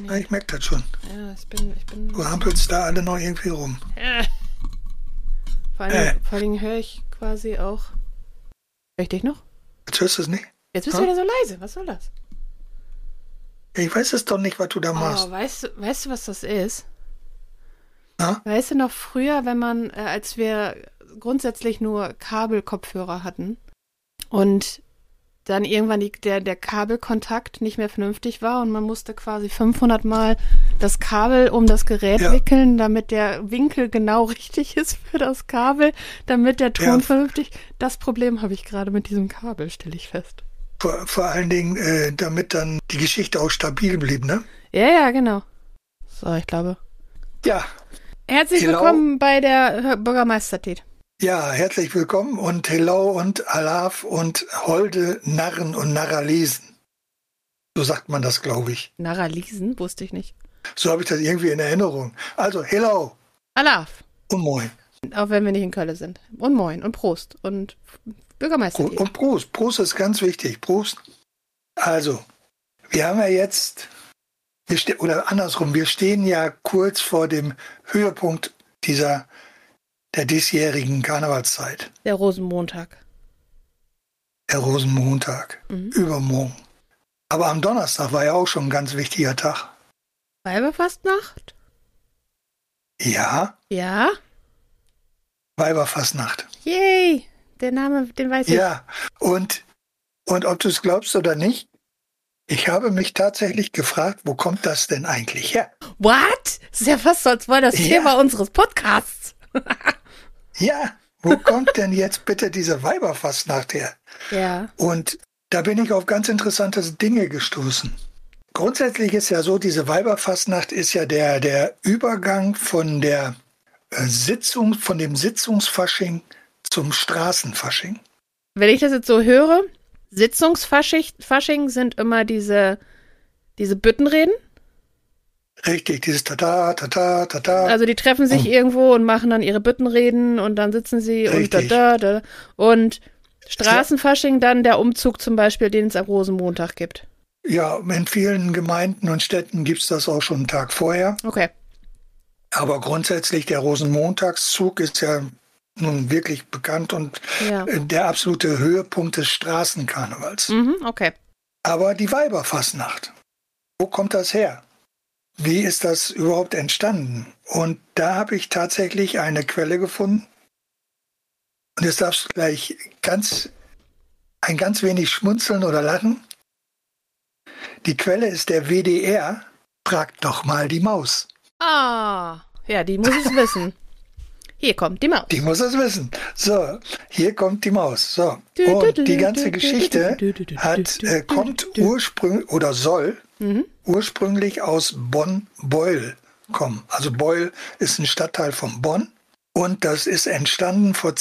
Na, ich merke das schon. Ja, ich bin. Du hampelst da alle noch irgendwie rum. Vor allen Dingen höre ich quasi auch. Hör ich dich noch? Jetzt hörst du es nicht? Jetzt bist du wieder so leise. Was soll das? Ich weiß es doch nicht, was du da machst. Oh, weißt du, was das ist? Na? Weißt du noch früher, wenn man, als wir grundsätzlich nur Kabelkopfhörer hatten und dann irgendwann der Kabelkontakt nicht mehr vernünftig war und man musste quasi 500 Mal das Kabel um das Gerät wickeln, damit der Winkel genau richtig ist für das Kabel, damit der Ton vernünftig. Das Problem habe ich gerade mit diesem Kabel, stelle ich fest. Vor allen Dingen, damit dann die Geschichte auch stabil blieb, ne? Ja, genau. So, ich glaube. Ja. Herzlich willkommen bei der Bürgermeistertät. Ja, herzlich willkommen und hello und alaf und holde Narren und Narralesen. So sagt man das, glaube ich. Narralesen? Wusste ich nicht. So habe ich das irgendwie in Erinnerung. Also, hello. Alaf. Und moin. Auch wenn wir nicht in Köln sind. Und moin und Prost und Bürgermeistertät. Und Prost. Prost ist ganz wichtig. Prost. Also, wir haben ja jetzt, oder andersrum, wir stehen ja kurz vor dem Höhepunkt der diesjährigen Karnevalszeit. Der Rosenmontag. Der Rosenmontag. Übermorgen. Aber am Donnerstag war ja auch schon ein ganz wichtiger Tag. Weiberfastnacht? Ja. Ja? Weiberfastnacht. Yay! Der Name, den weiß ich. Ja, und ob du es glaubst oder nicht, ich habe mich tatsächlich gefragt, wo kommt das denn eigentlich her? What? Das ist ja fast so, als wäre das Thema unseres Podcasts. Ja, wo kommt denn jetzt bitte diese Weiberfastnacht her? Ja. Und da bin ich auf ganz interessante Dinge gestoßen. Grundsätzlich ist ja so, diese Weiberfastnacht ist ja der Übergang von der von dem Sitzungsfasching zum Straßenfasching. Wenn ich das jetzt so höre, Sitzungsfasching sind immer diese Büttenreden. Richtig, dieses Tata, Tata, Tata. Also die treffen sich irgendwo und machen dann ihre Büttenreden und dann sitzen sie Richtig. und da. Und Straßenfasching dann der Umzug zum Beispiel, den es am Rosenmontag gibt. Ja, in vielen Gemeinden und Städten gibt es das auch schon einen Tag vorher. Okay. Aber grundsätzlich der Rosenmontagszug ist ja nun wirklich bekannt und der absolute Höhepunkt des Straßenkarnevals. Okay. Aber die Weiberfastnacht, wo kommt das her? Wie ist das überhaupt entstanden? Und da habe ich tatsächlich eine Quelle gefunden. Und jetzt darfst du gleich ein ganz wenig schmunzeln oder lachen. Die Quelle ist der WDR. Fragt doch mal die Maus. Ah, ja, die muss es wissen. Hier kommt die Maus. Die muss es wissen. So, hier kommt die Maus. So. Und die ganze Geschichte kommt ursprünglich oder soll ursprünglich aus Bonn-Beuel kommen. Also Beuel ist ein Stadtteil von Bonn und das ist entstanden vor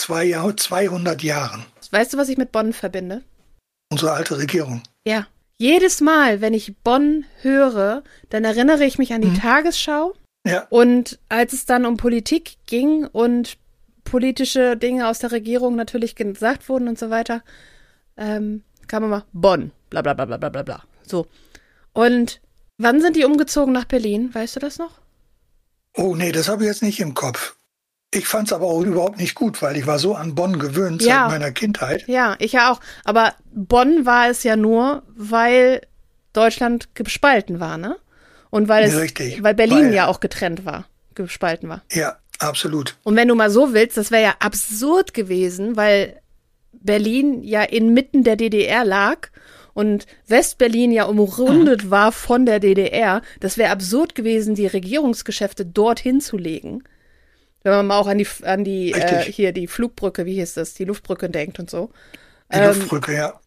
200 Jahren. Weißt du, was ich mit Bonn verbinde? Unsere alte Regierung. Ja. Jedes Mal, wenn ich Bonn höre, dann erinnere ich mich an die Tagesschau. Ja. Und als es dann um Politik ging und politische Dinge aus der Regierung natürlich gesagt wurden und so weiter, kam immer Bonn, bla bla bla bla bla bla. So. Und wann sind die umgezogen nach Berlin? Weißt du das noch? Oh nee, das habe ich jetzt nicht im Kopf. Ich fand es aber auch überhaupt nicht gut, weil ich war so an Bonn gewöhnt seit meiner Kindheit. Ja, ich ja auch. Aber Bonn war es ja nur, weil Deutschland gespalten war, ne? Und weil Berlin ja auch gespalten war. Ja, absolut. Und wenn du mal so willst, das wäre ja absurd gewesen, weil Berlin ja inmitten der DDR lag und Westberlin ja umrundet war von der DDR. Das wäre absurd gewesen, die Regierungsgeschäfte dorthin zu legen. Wenn man mal auch an die hier die Flugbrücke, wie hieß das, die Luftbrücke denkt und so. Die Luftbrücke, ja.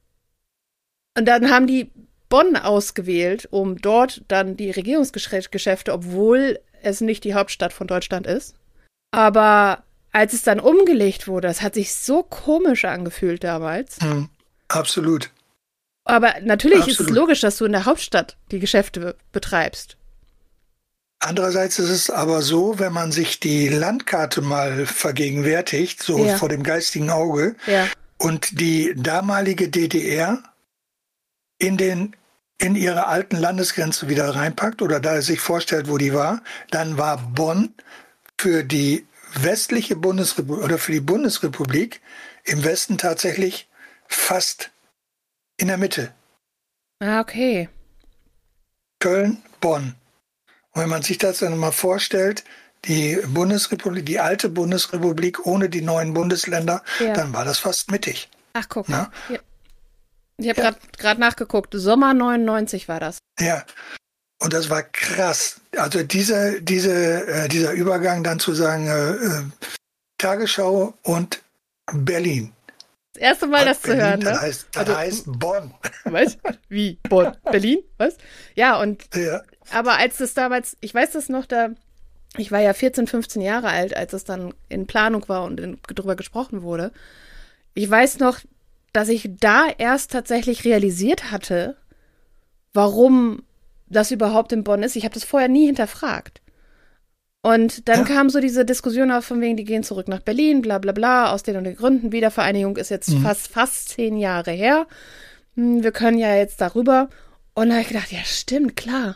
Und dann haben die Bonn ausgewählt, um dort dann die Regierungsgeschäfte, obwohl es nicht die Hauptstadt von Deutschland ist. Aber als es dann umgelegt wurde, das hat sich so komisch angefühlt damals. Absolut. Aber natürlich ist es logisch, dass du in der Hauptstadt die Geschäfte betreibst. Andererseits ist es aber so, wenn man sich die Landkarte mal vergegenwärtigt, so vor dem geistigen Auge, und die damalige DDR in in ihre alten Landesgrenze wieder reinpackt oder da er sich vorstellt, wo die war, dann war Bonn für die westliche Bundesrepublik oder für die Bundesrepublik im Westen tatsächlich fast in der Mitte. Ah, okay. Köln, Bonn. Und wenn man sich das dann mal vorstellt, die Bundesrepublik, die alte Bundesrepublik ohne die neuen Bundesländer, dann war das fast mittig. Ach, guck mal. Ja. Ich habe gerade nachgeguckt. Sommer 99 war das. Ja. Und das war krass. Also dieser Übergang dann zu sagen, Tagesschau und Berlin. Das erste Mal, das Berlin, zu hören, das ne? heißt Bonn. Was? Wie? Bonn? Berlin? Was? Ja, und aber als das damals, ich weiß das noch, ich war ja 14, 15 Jahre alt, als es dann in Planung war und darüber gesprochen wurde. Ich weiß noch, dass ich da erst tatsächlich realisiert hatte, warum das überhaupt in Bonn ist. Ich habe das vorher nie hinterfragt. Und dann kam so diese Diskussion auf, von wegen, die gehen zurück nach Berlin, bla bla bla, aus den und den Gründen. Wiedervereinigung ist jetzt fast 10 Jahre her. Wir können ja jetzt darüber. Und da habe ich gedacht, ja stimmt, klar.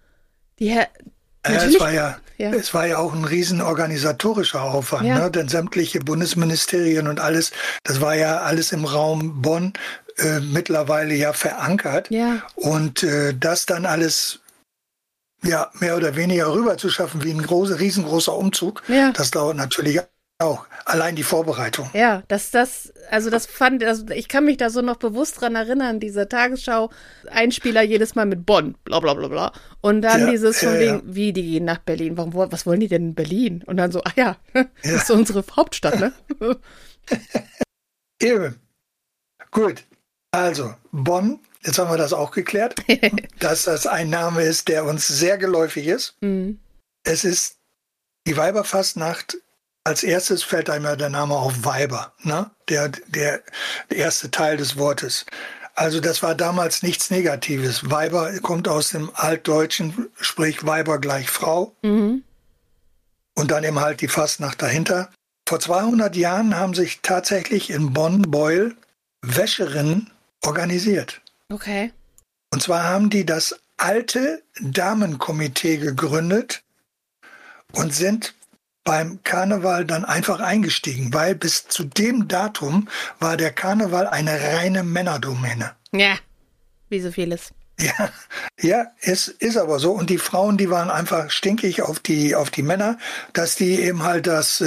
Es war ja auch ein riesen organisatorischer Aufwand, ne? Denn sämtliche Bundesministerien und alles, das war ja alles im Raum Bonn mittlerweile ja verankert. Ja. Und das dann alles mehr oder weniger rüber zu schaffen, wie ein riesengroßer Umzug, das dauert natürlich auch. Allein die Vorbereitung. Ja, ich kann mich da so noch bewusst dran erinnern, diese Tagesschau-Einspieler jedes Mal mit Bonn, bla bla bla bla. Und dann dieses von wegen, wie, die gehen nach Berlin, was wollen die denn in Berlin? Und dann so, das ist unsere Hauptstadt, ne? Eben. Gut, also Bonn, jetzt haben wir das auch geklärt, dass das ein Name ist, der uns sehr geläufig ist. Mhm. Es ist die Weiberfastnacht. Als erstes fällt einem ja der Name auf Weiber, ne? Der erste Teil des Wortes. Also das war damals nichts Negatives. Weiber kommt aus dem Altdeutschen, sprich Weiber gleich Frau. Mhm. Und dann eben halt die Fastnacht dahinter. Vor 200 Jahren haben sich tatsächlich in Bonn-Beuel Wäscherinnen organisiert. Okay. Und zwar haben die das alte Damenkomitee gegründet und sind beim Karneval dann einfach eingestiegen, weil bis zu dem Datum war der Karneval eine reine Männerdomäne. Ja, wie so vieles. Ja, es ist aber so. Und die Frauen, die waren einfach stinkig auf die Männer, dass die eben halt das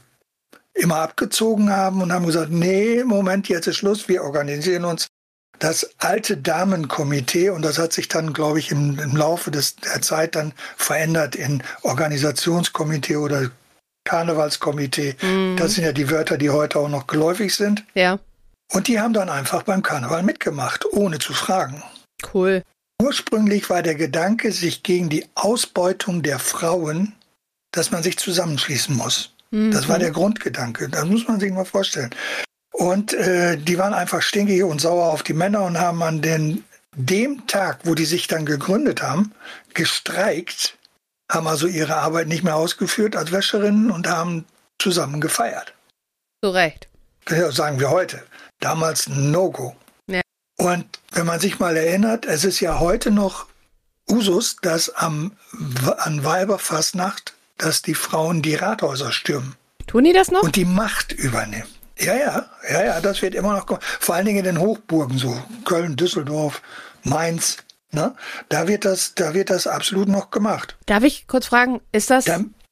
immer abgezogen haben und haben gesagt, nee, Moment, jetzt ist Schluss, wir organisieren uns. Das alte Damenkomitee, und das hat sich dann, glaube ich, im Laufe der Zeit dann verändert in Organisationskomitee oder Karnevalskomitee. Das sind ja die Wörter, die heute auch noch geläufig sind. Ja. Und die haben dann einfach beim Karneval mitgemacht, ohne zu fragen. Cool. Ursprünglich war der Gedanke, sich gegen die Ausbeutung der Frauen, dass man sich zusammenschließen muss. Das war der Grundgedanke. Das muss man sich mal vorstellen. Und die waren einfach stinkig und sauer auf die Männer und haben an dem Tag, wo die sich dann gegründet haben, gestreikt, haben also ihre Arbeit nicht mehr ausgeführt als Wäscherinnen und haben zusammen gefeiert. Zu Recht. Ja, sagen wir heute. Damals ein No-Go. Ja. Und wenn man sich mal erinnert, es ist ja heute noch Usus, dass an Weiberfastnacht, dass die Frauen die Rathäuser stürmen. Tun die das noch? Und die Macht übernehmen. Ja, das wird immer noch kommen. Vor allen Dingen in den Hochburgen, so Köln, Düsseldorf, Mainz. Ne? Da wird das absolut noch gemacht. Darf ich kurz fragen, ist das,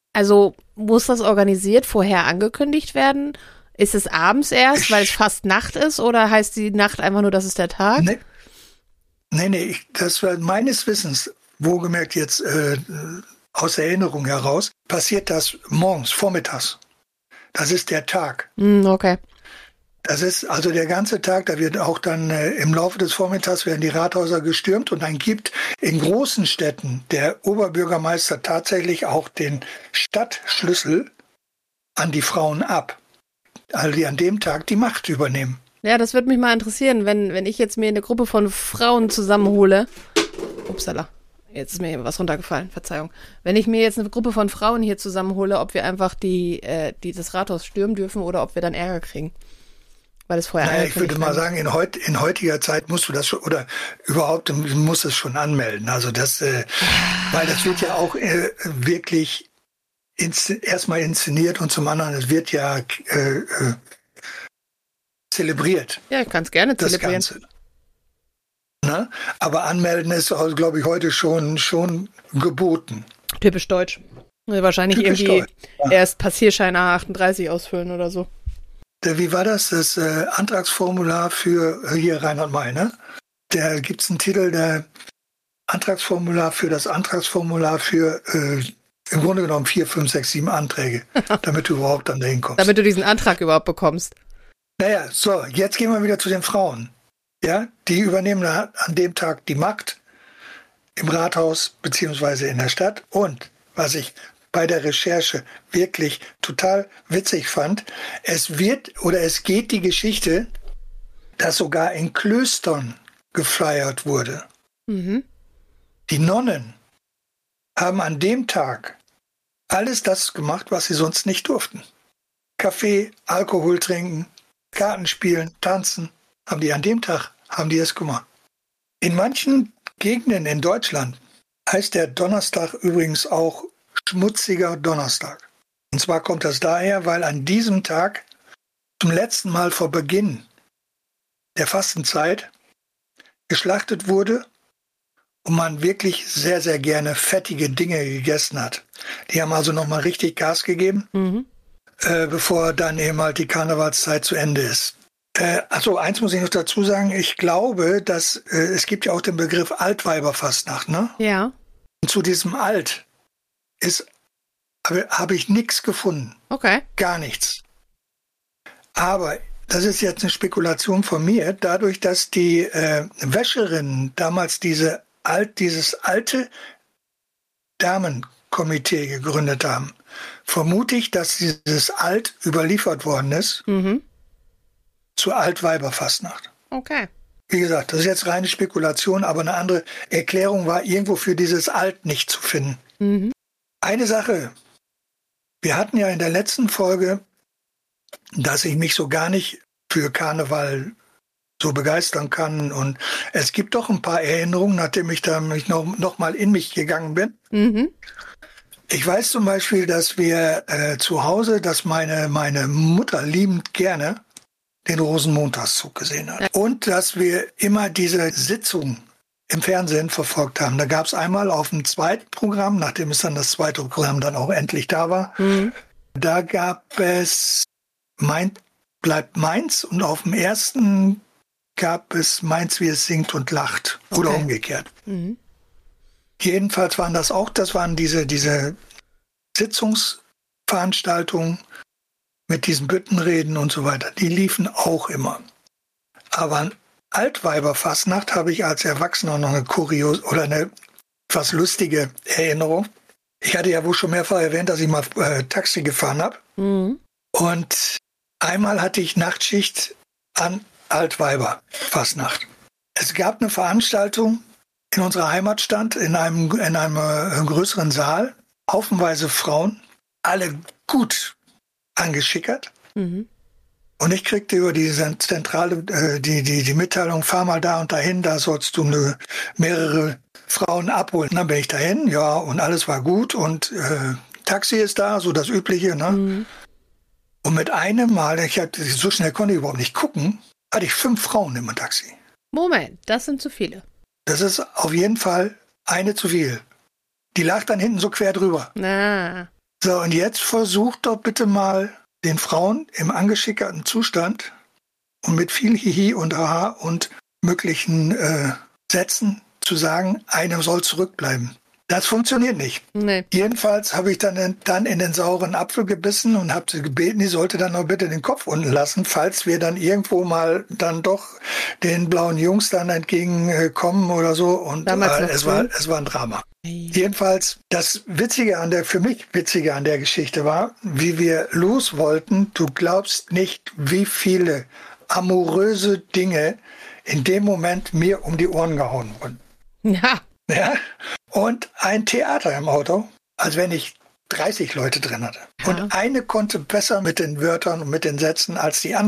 muss das organisiert vorher angekündigt werden? Ist es abends erst, weil es fast Nacht ist, oder heißt die Nacht einfach nur, das ist der Tag? Nee, das war meines Wissens, wohlgemerkt jetzt aus Erinnerung heraus, passiert das morgens, vormittags. Das ist der Tag. Okay. Das ist also der ganze Tag, da wird auch dann im Laufe des Vormittags werden die Rathäuser gestürmt und dann gibt in großen Städten der Oberbürgermeister tatsächlich auch den Stadtschlüssel an die Frauen ab. Also die an dem Tag die Macht übernehmen. Ja, das würde mich mal interessieren, wenn ich jetzt mir eine Gruppe von Frauen zusammenhole. Upsala, jetzt ist mir was runtergefallen, Verzeihung. Wenn ich mir jetzt eine Gruppe von Frauen hier zusammenhole, ob wir einfach das Rathaus stürmen dürfen oder ob wir dann Ärger kriegen. Weil es vorher naja, ich würde mal sagen, in heutiger Zeit musst du das schon, oder überhaupt, du musst es schon anmelden. Also das, weil das wird ja auch wirklich erstmal inszeniert und zum anderen, es wird ja zelebriert. Ja, ich kann es gerne zelebrieren. Das Ganze. Ne? Aber anmelden ist, also, glaube ich, heute schon geboten. Typisch deutsch. Wahrscheinlich Typisch irgendwie deutsch, ja. erst Passierschein A38 ausfüllen oder so. Wie war das? Das Antragsformular für hier Rheinland-Main, ne? Da gibt es einen Titel, der Antragsformular für das Antragsformular für im Grunde genommen 4, 5, 6, 7 Anträge, damit du überhaupt dann dahin kommst. Damit du diesen Antrag überhaupt bekommst. Naja, so, jetzt gehen wir wieder zu den Frauen. Ja, die übernehmen an dem Tag die Macht im Rathaus beziehungsweise in der Stadt. Und was ich bei der Recherche wirklich total witzig fand, es geht die Geschichte, dass sogar in Klöstern gefeiert wurde. Mhm. Die Nonnen haben an dem Tag alles das gemacht, was sie sonst nicht durften. Kaffee, Alkohol trinken, Karten spielen, tanzen, haben die das gemacht. In manchen Gegenden in Deutschland heißt der Donnerstag übrigens auch schmutziger Donnerstag. Und zwar kommt das daher, weil an diesem Tag zum letzten Mal vor Beginn der Fastenzeit geschlachtet wurde und man wirklich sehr, sehr gerne fettige Dinge gegessen hat. Die haben also nochmal richtig Gas gegeben, bevor dann eben halt die Karnevalszeit zu Ende ist. Achso, eins muss ich noch dazu sagen. Ich glaube, dass es gibt ja auch den Begriff Altweiberfastnacht, ne? Ja. Und zu diesem Alt habe ich nichts gefunden. Okay. Gar nichts. Aber das ist jetzt eine Spekulation von mir. Dadurch, dass die Wäscherinnen damals dieses alte Damenkomitee gegründet haben, vermute ich, dass dieses Alt überliefert worden ist zur Altweiberfastnacht. Okay. Wie gesagt, das ist jetzt reine Spekulation, aber eine andere Erklärung war irgendwo für dieses Alt nicht zu finden. Mhm. Eine Sache. Wir hatten ja in der letzten Folge, dass ich mich so gar nicht für Karneval so begeistern kann. Und es gibt doch ein paar Erinnerungen, nachdem ich da noch mal in mich gegangen bin. Mhm. Ich weiß zum Beispiel, dass wir zu Hause, dass meine Mutter liebend gerne den Rosenmontagszug gesehen hat. Und dass wir immer diese Sitzung im Fernsehen verfolgt haben. Da gab es einmal auf dem zweiten Programm, nachdem es dann das zweite Programm dann auch endlich da war, da gab es Bleibt Mainz und auf dem ersten gab es Mainz, wie es singt und lacht. Oder umgekehrt. Mhm. Jedenfalls waren diese Sitzungsveranstaltungen mit diesen Büttenreden und so weiter. Die liefen auch immer. Aber an Altweiberfastnacht habe ich als Erwachsener noch eine etwas lustige Erinnerung. Ich hatte ja wohl schon mehrfach erwähnt, dass ich mal Taxi gefahren habe. Mhm. Und einmal hatte ich Nachtschicht an Altweiberfastnacht. Es gab eine Veranstaltung in unserer Heimatstadt in einem größeren Saal. Haufenweise Frauen, alle gut angeschickert. Mhm. Und ich kriegte über diese Zentrale die Mitteilung, fahr mal da und dahin, da sollst du mehrere Frauen abholen. Dann bin ich dahin, ja, und alles war gut und Taxi ist da, so das Übliche. Ne? Mhm. Und mit einem Mal, so schnell konnte ich überhaupt nicht gucken, hatte ich 5 Frauen im Taxi. Moment, das sind zu viele. Das ist auf jeden Fall eine zu viel. Die lag dann hinten so quer drüber. Ah. So, und jetzt versucht doch bitte mal den Frauen im angeschickerten Zustand und mit viel Hihi und Aha und möglichen Sätzen zu sagen, eine soll zurückbleiben. Das funktioniert nicht. Nee. Jedenfalls habe ich dann in den sauren Apfel gebissen und habe sie gebeten, die sollte dann noch bitte den Kopf unten lassen, falls wir dann irgendwo mal dann doch den blauen Jungs dann entgegenkommen oder so. Und es war ein Drama. Hey. Jedenfalls, das für mich Witzige an der Geschichte war, wie wir los wollten. Du glaubst nicht, wie viele amoröse Dinge in dem Moment mir um die Ohren gehauen wurden. Ja. Ja. Und ein Theater im Auto, als wenn ich 30 Leute drin hatte. Ja. Und eine konnte besser mit den Wörtern und mit den Sätzen als die andere.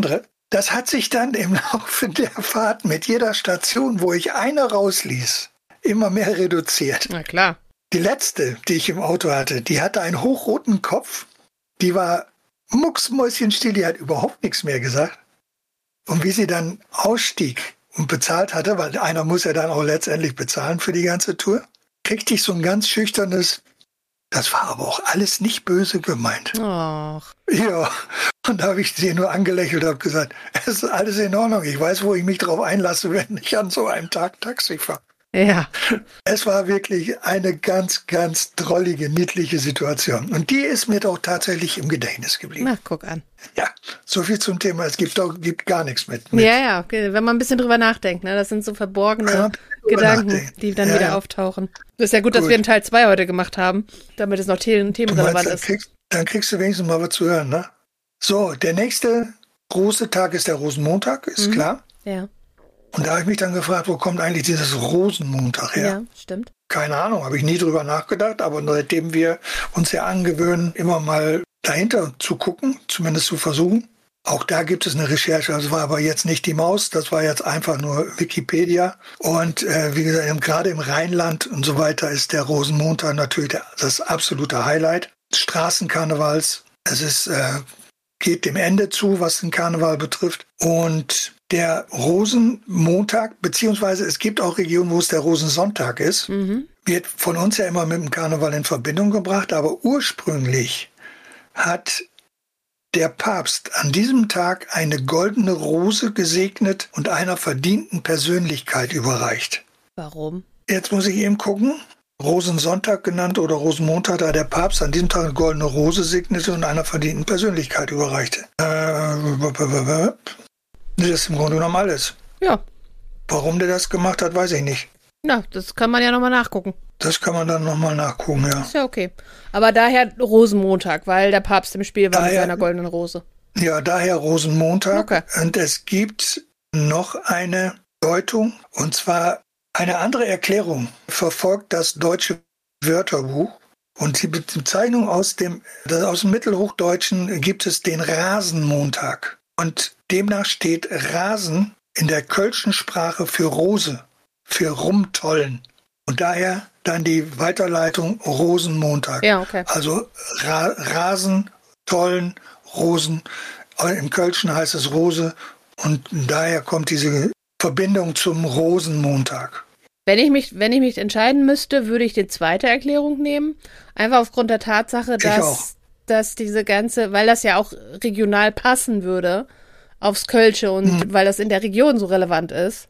Das hat sich dann im Laufe der Fahrt mit jeder Station, wo ich eine rausließ, immer mehr reduziert. Na klar. Die letzte, die ich im Auto hatte, die hatte einen hochroten Kopf. Die war mucksmäuschenstill, die hat überhaupt nichts mehr gesagt. Und wie sie dann ausstieg und bezahlt hatte, weil einer muss ja dann auch letztendlich bezahlen für die ganze Tour, kriegte ich so ein ganz schüchternes, das war aber auch alles nicht böse gemeint. Och. Ja, und da habe ich sie nur angelächelt und habe gesagt, es ist alles in Ordnung. Ich weiß, wo ich mich drauf einlasse, wenn ich an so einem Tag Taxi fahre. Ja. Es war wirklich eine ganz, ganz drollige, niedliche Situation. Und die ist mir doch tatsächlich im Gedächtnis geblieben. Na, guck an. Ja, so viel zum Thema. Es gibt gar nichts mit. Ja, okay. Wenn man ein bisschen drüber nachdenkt, ne? Das sind so verborgene Gedanken, die dann wieder auftauchen. Das ist ja gut, dass wir einen Teil 2 heute gemacht haben, damit es noch themenrelevant ist. Dann kriegst du wenigstens mal was zu hören, ne? So, der nächste große Tag ist der Rosenmontag, ist klar. Ja. Und da habe ich mich dann gefragt, wo kommt eigentlich dieses Rosenmontag her? Ja, stimmt. Keine Ahnung, habe ich nie drüber nachgedacht, aber seitdem wir uns ja angewöhnen, immer mal dahinter zu gucken, zumindest zu versuchen. Auch da gibt es eine Recherche, das war aber jetzt nicht die Maus, das war jetzt einfach nur Wikipedia. Und wie gesagt, gerade im Rheinland und so weiter ist der Rosenmontag natürlich das absolute Highlight des Straßenkarnevals. Es ist, geht dem Ende zu, was den Karneval betrifft. Und der Rosenmontag, beziehungsweise es gibt auch Regionen, wo es der Rosensonntag ist, wird von uns ja immer mit dem Karneval in Verbindung gebracht, aber ursprünglich hat der Papst an diesem Tag eine goldene Rose gesegnet und einer verdienten Persönlichkeit überreicht. Warum? Jetzt muss ich eben gucken. Rosensonntag genannt oder Rosenmontag, da der Papst an diesem Tag eine goldene Rose segnete und einer verdienten Persönlichkeit überreichte. Das ist im Grunde genommen alles. Ja. Warum der das gemacht hat, weiß ich nicht. Na, das kann man ja nochmal nachgucken. Das kann man dann nochmal nachgucken, ja. Ist ja okay. Aber daher Rosenmontag, weil der Papst im Spiel war mit seiner goldenen Rose. Ja, daher Rosenmontag. Okay. Und es gibt noch eine Deutung, und zwar eine andere Erklärung verfolgt das deutsche Wörterbuch. Und die Bezeichnung aus dem Mittelhochdeutschen gibt es den Rasenmontag. Und demnach steht Rasen in der kölschen Sprache für Rose, für rumtollen. Und daher dann die Weiterleitung Rosenmontag. Ja, okay. Also Rasen, Tollen, Rosen. Im Kölschen heißt es Rose. Und daher kommt diese Verbindung zum Rosenmontag. Wenn ich mich entscheiden müsste, würde ich die zweite Erklärung nehmen. Einfach aufgrund der Tatsache, dass diese ganze, weil das ja auch regional passen würde aufs Kölsche und weil das in der Region so relevant ist,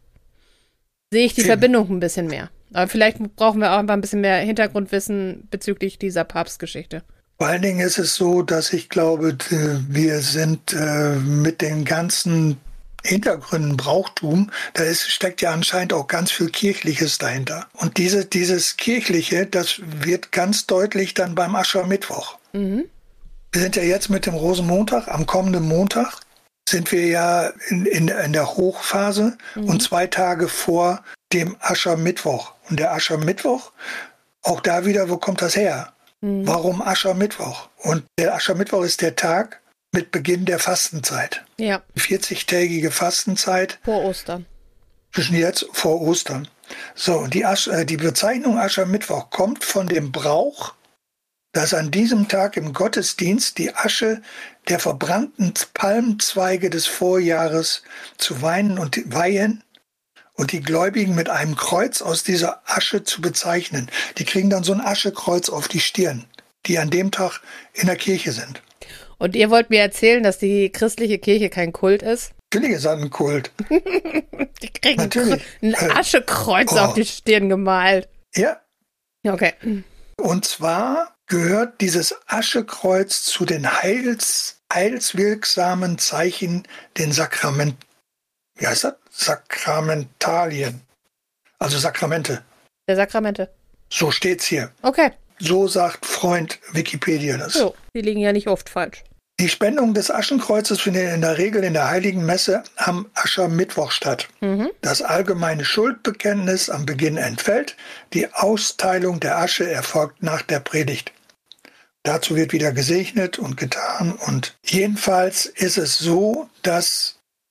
sehe ich die Verbindung ein bisschen mehr. Aber vielleicht brauchen wir auch einfach ein bisschen mehr Hintergrundwissen bezüglich dieser Papstgeschichte. Vor allen Dingen ist es so, dass ich glaube, wir sind mit den ganzen Hintergründen Brauchtum, steckt ja anscheinend auch ganz viel Kirchliches dahinter. Und dieses Kirchliche, das wird ganz deutlich dann beim Aschermittwoch. Wir sind ja jetzt mit dem Rosenmontag, am kommenden Montag sind wir ja in der Hochphase und 2 Tage vor dem Aschermittwoch. Und der Aschermittwoch, auch da wieder, wo kommt das her? Warum Aschermittwoch? Und der Aschermittwoch ist der Tag mit Beginn der Fastenzeit. Ja. 40-tägige Fastenzeit. Vor Ostern. Zwischen jetzt vor Ostern. So, und die Bezeichnung Aschermittwoch kommt von dem Brauch, dass an diesem Tag im Gottesdienst die Asche der verbrannten Palmzweige des Vorjahres zu weihen und die Gläubigen mit einem Kreuz aus dieser Asche zu bezeichnen. Die kriegen dann so ein Aschekreuz auf die Stirn, die an dem Tag in der Kirche sind. Und ihr wollt mir erzählen, dass die christliche Kirche kein Kult ist? Natürlich ist das ein Kult. Die kriegen ein Aschekreuz auf die Stirn gemalt. Ja. Okay. Und zwar gehört dieses Aschekreuz zu den heilswirksamen Zeichen, den Sakramentalien. Also Sakramente. Der Sakramente. So steht's hier. Okay. So sagt Freund Wikipedia das. So, die liegen ja nicht oft falsch. Die Spendung des Aschenkreuzes findet in der Regel in der Heiligen Messe am Aschermittwoch statt. Das allgemeine Schuldbekenntnis am Beginn entfällt. Die Austeilung der Asche erfolgt nach der Predigt. Dazu wird wieder gesegnet und getan. Und jedenfalls ist es so, dass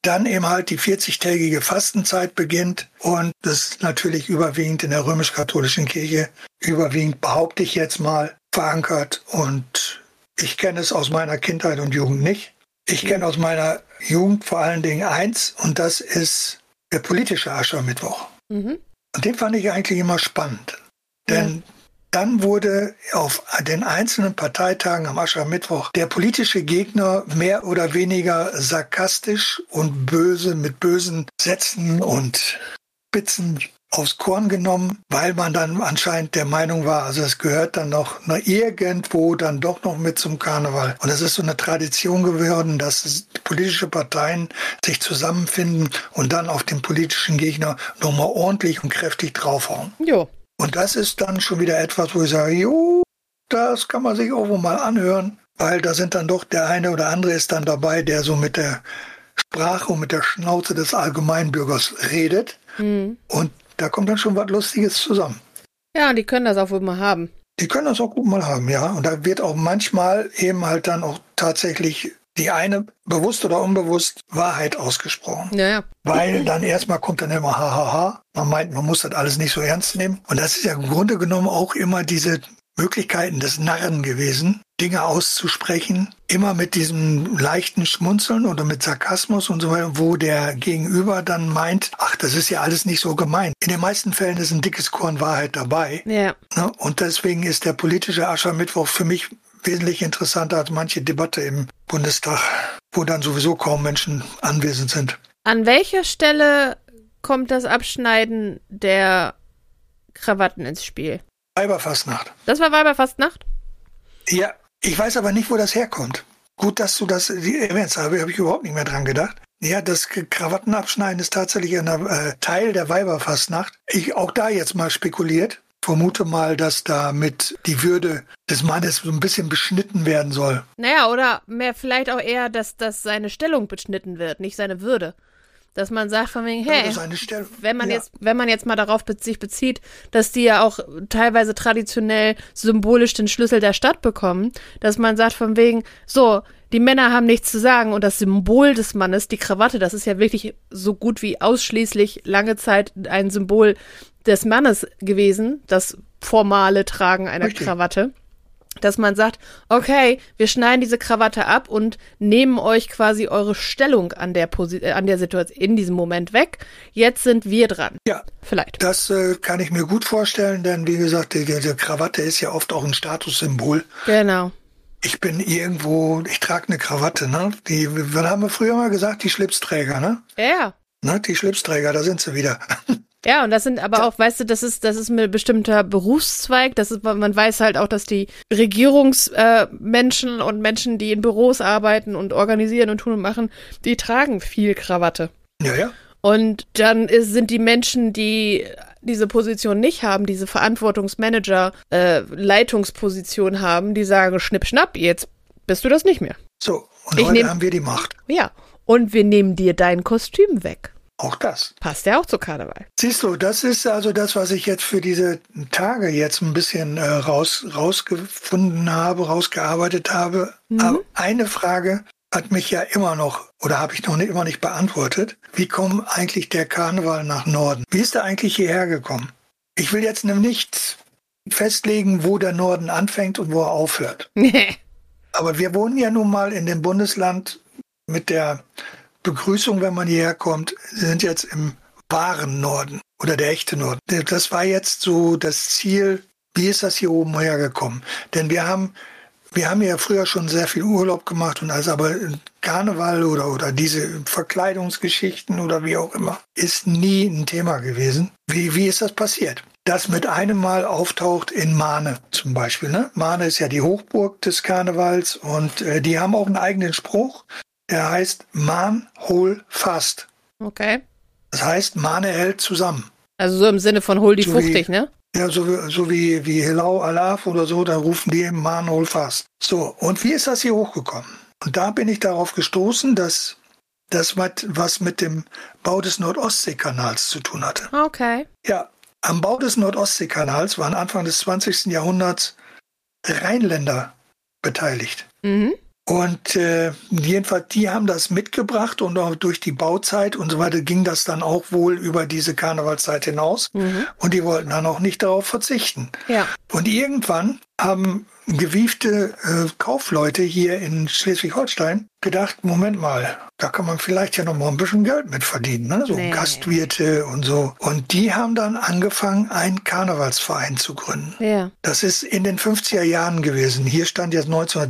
dann eben halt die 40-tägige Fastenzeit beginnt und das ist natürlich überwiegend in der römisch-katholischen Kirche, überwiegend behaupte ich jetzt mal, verankert und ich kenne es aus meiner Kindheit und Jugend nicht. Ich kenne aus meiner Jugend vor allen Dingen eins und das ist der politische Aschermittwoch. Und den fand ich eigentlich immer spannend, denn dann wurde auf den einzelnen Parteitagen am Aschermittwoch der politische Gegner mehr oder weniger sarkastisch und böse mit bösen Sätzen und Spitzen aufs Korn genommen, weil man dann anscheinend der Meinung war, also es gehört dann noch irgendwo dann doch noch mit zum Karneval. Und es ist so eine Tradition geworden, dass politische Parteien sich zusammenfinden und dann auf den politischen Gegner nochmal ordentlich und kräftig draufhauen. Jo. Und das ist dann schon wieder etwas, wo ich sage, jo, das kann man sich auch wohl mal anhören, weil da sind dann doch der eine oder andere ist dann dabei, der so mit der Sprache und mit der Schnauze des Allgemeinbürgers redet. Und da kommt dann schon was Lustiges zusammen. Ja, die können das auch wohl mal haben. Die können das auch gut mal haben, ja. Und da wird auch manchmal eben halt dann auch tatsächlich die eine bewusst oder unbewusst Wahrheit ausgesprochen. Ja. Weil dann erstmal kommt dann immer hahaha. Man meint, man muss das alles nicht so ernst nehmen. Und das ist ja im Grunde genommen auch immer diese Möglichkeiten des Narren gewesen, Dinge auszusprechen, immer mit diesem leichten Schmunzeln oder mit Sarkasmus und so weiter, wo der Gegenüber dann meint, ach, das ist ja alles nicht so gemeint. In den meisten Fällen ist ein dickes Korn Wahrheit dabei. Ja. Und deswegen ist der politische Aschermittwoch für mich wesentlich interessanter als manche Debatte im Bundestag, wo dann sowieso kaum Menschen anwesend sind. An welcher Stelle kommt das Abschneiden der Krawatten ins Spiel? Weiberfastnacht. Das war Weiberfastnacht? Ja, ich weiß aber nicht, wo das herkommt. Gut, dass du das erwähnst, habe ich überhaupt nicht mehr dran gedacht. Ja, das Krawattenabschneiden ist tatsächlich ein Teil der Weiberfastnacht. Ich auch da jetzt mal spekuliert. Vermute mal, dass damit die Würde des Mannes so ein bisschen beschnitten werden soll. Naja, oder mehr vielleicht auch eher, dass seine Stellung beschnitten wird, nicht seine Würde. Dass man sagt von wegen, hey, wenn man jetzt mal darauf sich bezieht, dass die ja auch teilweise traditionell symbolisch den Schlüssel der Stadt bekommen, dass man sagt von wegen, so, die Männer haben nichts zu sagen und das Symbol des Mannes, die Krawatte, das ist ja wirklich so gut wie ausschließlich lange Zeit ein Symbol des Mannes gewesen, das formale Tragen einer Krawatte. Dass man sagt, okay, wir schneiden diese Krawatte ab und nehmen euch quasi eure Stellung an der Situation in diesem Moment weg. Jetzt sind wir dran. Ja, vielleicht. Das kann ich mir gut vorstellen, denn wie gesagt, die Krawatte ist ja oft auch ein Statussymbol. Genau. Ich bin irgendwo, ich trage eine Krawatte, ne? Wir haben früher mal gesagt, die Schlipsträger, ne? Ja. Ne, die Schlipsträger, da sind sie wieder. Ja, und das sind aber auch, weißt du, das ist ein bestimmter Berufszweig. Man weiß halt auch, dass die Regierungsmenschen und Menschen, die in Büros arbeiten und organisieren und tun und machen, die tragen viel Krawatte. Ja. Und dann sind die Menschen, die diese Position nicht haben, diese Verantwortungsmanager, Leitungsposition haben, die sagen, schnipp, schnapp, jetzt bist du das nicht mehr. So, und heute haben wir die Macht. Ja, und wir nehmen dir dein Kostüm weg. Auch das. Passt ja auch zu Karneval. Siehst du, das ist also das, was ich jetzt für diese Tage jetzt ein bisschen rausgefunden habe, rausgearbeitet habe. Aber eine Frage hat mich ja immer noch, oder habe ich noch immer nicht beantwortet. Wie kommt eigentlich der Karneval nach Norden? Wie ist er eigentlich hierher gekommen? Ich will jetzt nicht festlegen, wo der Norden anfängt und wo er aufhört. Aber wir wohnen ja nun mal in dem Bundesland mit der Begrüßung, wenn man hierher kommt, sind jetzt im wahren Norden oder der echte Norden. Das war jetzt so das Ziel, wie ist das hier oben hergekommen? Denn wir haben ja früher schon sehr viel Urlaub gemacht und also aber Karneval oder diese Verkleidungsgeschichten oder wie auch immer, ist nie ein Thema gewesen. Wie ist das passiert? Das mit einem Mal auftaucht in Mahne zum Beispiel. Ne? Mahne ist ja die Hochburg des Karnevals und die haben auch einen eigenen Spruch. Der heißt Mahn, hol, fast. Okay. Das heißt, Mahne hält zusammen. Also so im Sinne von hol die so fuchtig, ne? Ja, so wie Hilau Alaf oder so, da rufen die eben Mahn, hol, fast. So, und wie ist das hier hochgekommen? Und da bin ich darauf gestoßen, dass das was mit dem Bau des Nordostseekanals zu tun hatte. Okay. Ja, am Bau des Nordostseekanals waren Anfang des 20. Jahrhunderts Rheinländer beteiligt. Mhm. Und jedenfalls, die haben das mitgebracht und auch durch die Bauzeit und so weiter ging das dann auch wohl über diese Karnevalszeit hinaus. Und die wollten dann auch nicht darauf verzichten. Ja. Und irgendwann haben gewiefte Kaufleute hier in Schleswig-Holstein gedacht, Moment mal, da kann man vielleicht ja noch mal ein bisschen Geld mit verdienen, ne? So Gastwirte und so. Und die haben dann angefangen, einen Karnevalsverein zu gründen. Ja. Das ist in den 50er Jahren gewesen. Hier stand jetzt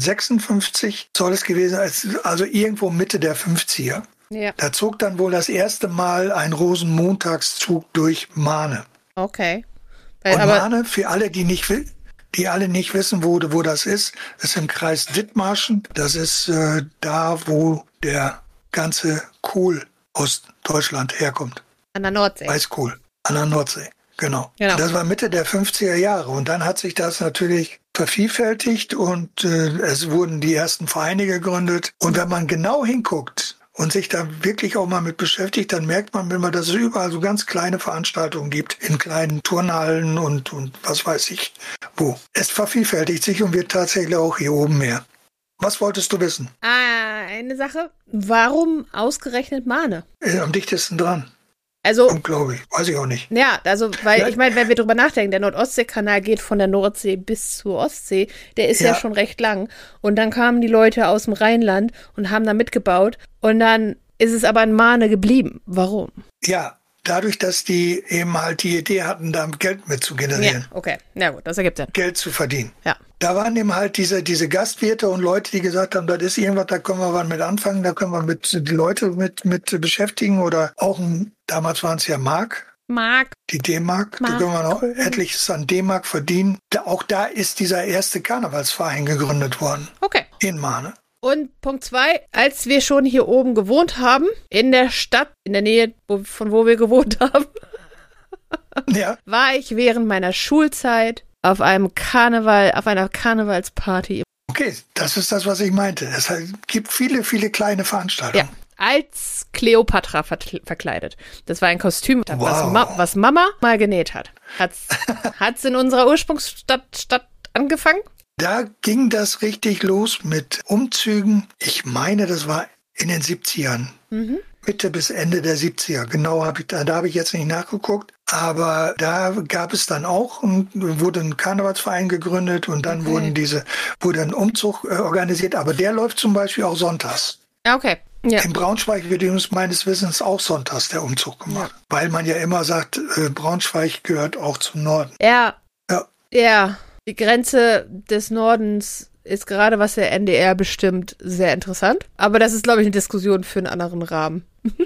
1956, soll es gewesen sein, also irgendwo Mitte der 50er. Ja. Da zog dann wohl das erste Mal ein Rosenmontagszug durch Mahne. Okay. Und Mahne, für alle, die alle nicht wissen, wo das ist im Kreis Dithmarschen. Das ist da, wo der ganze Kohl aus Deutschland herkommt. An der Nordsee. Weißkohl, an der Nordsee, genau. Das war Mitte der 50er Jahre und dann hat sich das natürlich vervielfältigt und es wurden die ersten Vereine gegründet. Und wenn man genau hinguckt und sich da wirklich auch mal mit beschäftigt, dann merkt man, wenn man, dass es überall so ganz kleine Veranstaltungen gibt, in kleinen Turnhallen und was weiß ich wo. Es vervielfältigt sich und wird tatsächlich auch hier oben mehr. Was wolltest du wissen? Eine Sache. Warum ausgerechnet Mahne? Am dichtesten dran. Also, glaube ich. Weiß ich auch nicht. Ja, also, weil ich meine, wenn wir drüber nachdenken, der Nord-Ostsee-Kanal geht von der Nordsee bis zur Ostsee, der ist ja schon recht lang. Und dann kamen die Leute aus dem Rheinland und haben da mitgebaut. Und dann ist es aber in Mahne geblieben. Warum? Ja, dadurch, dass die eben halt die Idee hatten, da Geld mit zu generieren. Ja, okay. Na gut, das ergibt Sinn. Geld zu verdienen. Ja. Da waren eben halt diese Gastwirte und Leute, die gesagt haben, das ist irgendwas, da können wir was mit anfangen, da können wir die Leute mit beschäftigen oder auch damals waren es ja Mark. Die D-Mark, da können wir noch etliches an D-Mark verdienen. Auch da ist dieser erste Karnevalsverein gegründet worden. Okay. In Mahne. Und Punkt 2, als wir schon hier oben gewohnt haben, in der Stadt, in der Nähe, von wo wir gewohnt haben, war ich während meiner Schulzeit auf einer Karnevalsparty. Okay, das ist das, was ich meinte. Es gibt viele, viele kleine Veranstaltungen. Ja, als Kleopatra verkleidet. Das war ein Kostüm, was Mama mal genäht hat. Hat's in unserer Ursprungsstadt angefangen? Da ging das richtig los mit Umzügen. Ich meine, das war in den 70ern. Mitte bis Ende der 70er. Genau da habe ich jetzt nicht nachgeguckt. Aber da gab es dann auch wurde ein Karnevalsverein gegründet und dann wurde ein Umzug organisiert. Aber der läuft zum Beispiel auch sonntags. Okay. Ja. In Braunschweig wird meines Wissens auch sonntags der Umzug gemacht. Ja. Weil man ja immer sagt, Braunschweig gehört auch zum Norden. Ja. Die Grenze des Nordens ist gerade, was der NDR bestimmt, sehr interessant. Aber das ist, glaube ich, eine Diskussion für einen anderen Rahmen.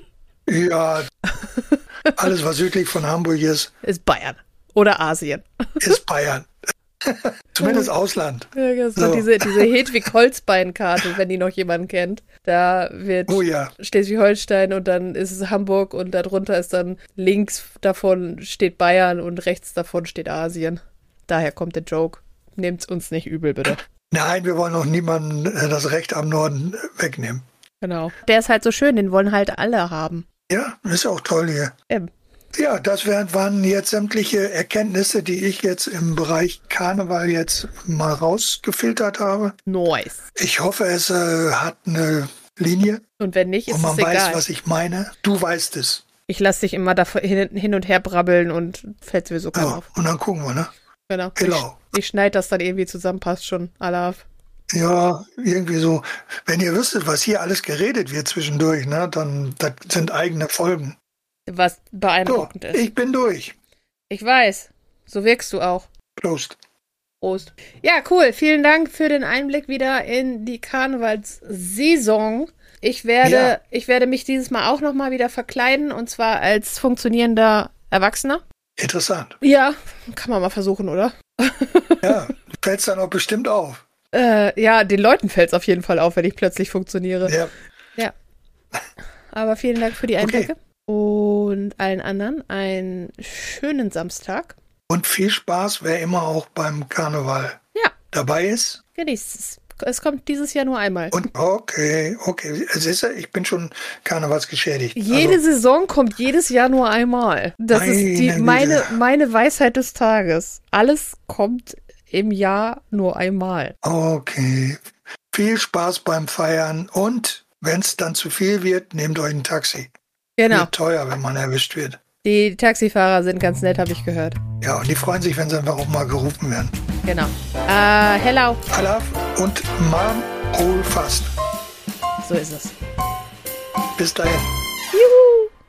Ja, alles, was südlich von Hamburg ist. Ist Bayern. Oder Asien. Ist Bayern. Zumindest Ausland. Ja, das ist noch diese Hedwig-Holzbein-Karte, wenn die noch jemand kennt. Da wird Schleswig-Holstein und dann ist es Hamburg und darunter ist dann links davon steht Bayern und rechts davon steht Asien. Daher kommt der Joke. Nehmt's uns nicht übel, bitte. Nein, wir wollen auch niemandem das Recht am Norden wegnehmen. Genau. Der ist halt so schön, den wollen halt alle haben. Ja, ist auch toll hier. Ja, das waren jetzt sämtliche Erkenntnisse, die ich jetzt im Bereich Karneval jetzt mal rausgefiltert habe. Nice. Ich hoffe, es hat eine Linie. Und wenn nicht, ist es egal. Und man weiß, was ich meine. Du weißt es. Ich lasse dich immer hin und her brabbeln und fällt sowieso keiner auf. Und dann gucken wir, ne? Genau. Ich schneide das dann irgendwie zusammen, passt schon. Alaf. Ja, irgendwie so. Wenn ihr wüsstet, was hier alles geredet wird zwischendurch, ne, dann das sind eigene Folgen. Was beeindruckend ist. Ich bin durch. Ich weiß. So wirkst du auch. Prost. Ja, cool. Vielen Dank für den Einblick wieder in die Karnevalssaison. Ich werde mich dieses Mal auch nochmal wieder verkleiden und zwar als funktionierender Erwachsener. Interessant. Ja, kann man mal versuchen, oder? Ja, du fällst dann auch bestimmt auf. Ja, den Leuten fällt es auf jeden Fall auf, wenn ich plötzlich funktioniere. Ja. Aber vielen Dank für die Einblicke. Okay. Und allen anderen einen schönen Samstag. Und viel Spaß, wer immer auch beim Karneval dabei ist. Genießt es. Es kommt dieses Jahr nur einmal. Und okay. Ich bin schon karnevalsgeschädigt. Jede Saison kommt jedes Jahr nur einmal. Das ist meine Weisheit des Tages. Alles kommt im Jahr nur einmal. Okay. Viel Spaß beim Feiern und wenn es dann zu viel wird, nehmt euch ein Taxi. Genau. Wird teuer, wenn man erwischt wird. Die Taxifahrer sind ganz nett, habe ich gehört. Ja, und die freuen sich, wenn sie einfach auch mal gerufen werden. Genau. Hello. Alaf und Marm Hol fast. So ist es. Bis dahin.